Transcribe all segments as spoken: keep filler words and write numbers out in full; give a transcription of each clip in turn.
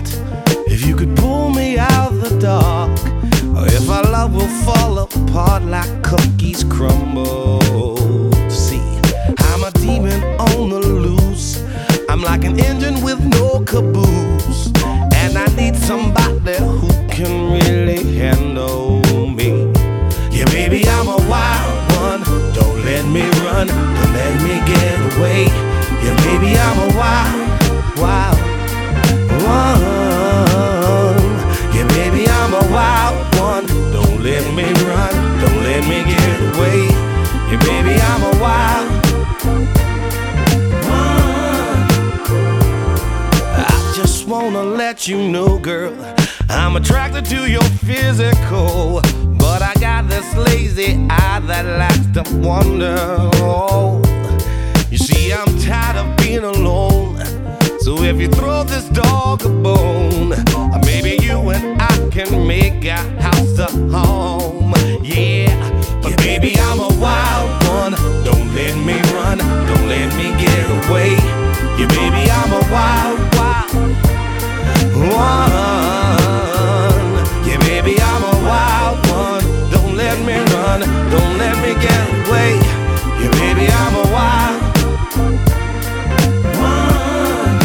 heart. If you could pull me out of the dark, or if our love will fall apart like cookies crumble. See, I'm a demon on the loose. I'm like an engine with no caboose, and I need somebody who can really handle me. Yeah, baby, I'm a wild one. Don't let me run, don't let me get away. Yeah, baby, I'm a wild, wild one. Yeah, baby, I'm a wild one. Don't let me run, don't let me get away. Yeah, baby, I'm a wild one. I just wanna let you know, girl, I'm attracted to your physical, but I got this lazy eye that likes to wonder. Oh, you see, I'm tired of being alone. So if you throw this dog a bone, maybe you and I can make our house a home. Yeah, but baby, I'm a wild one. Don't let me run, don't let me get away. Yeah, baby, I'm a wild, wild one. Yeah, baby, I'm a wild one. Don't let me run, don't let me get away. Yeah, baby, I'm a wild one.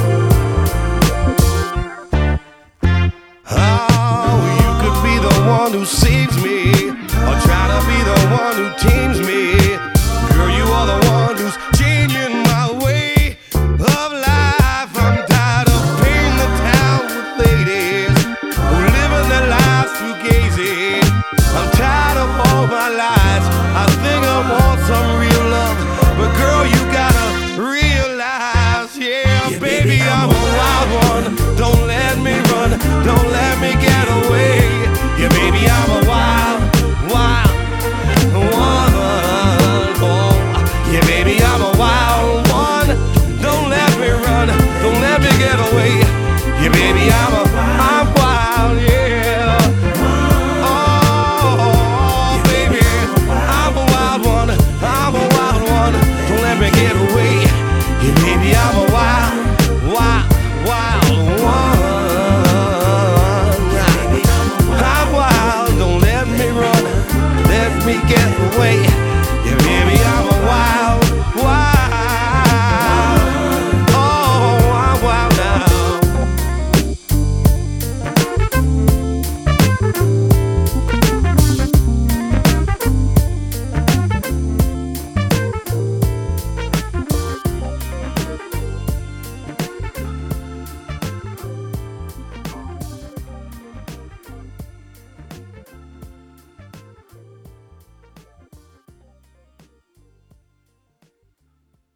Oh, you could be the one who saves me, or try to be the one who tames me. Girl, you are the one who's changing my way of life. I'm tired of painting the town with ladies who living their lives through gazing. I'm tired of all my lies. I think I want